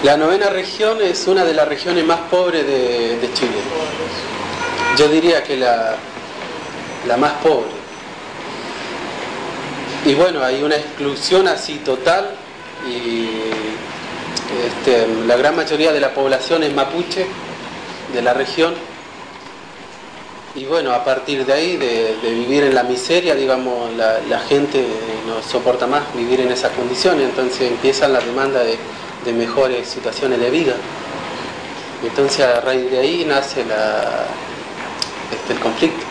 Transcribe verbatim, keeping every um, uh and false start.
La novena región es una de las regiones más pobres de, de Chile. Yo diría que la, la más pobre. Y bueno, hay una exclusión así total y este, la gran mayoría de la población es mapuche de la región. Y bueno, a partir de ahí, de, de vivir en la miseria, digamos, la, la gente no soporta más vivir en esas condiciones, entonces empiezan las demandas de, de mejores situaciones de vida. Entonces a raíz de ahí nace la, este, el conflicto.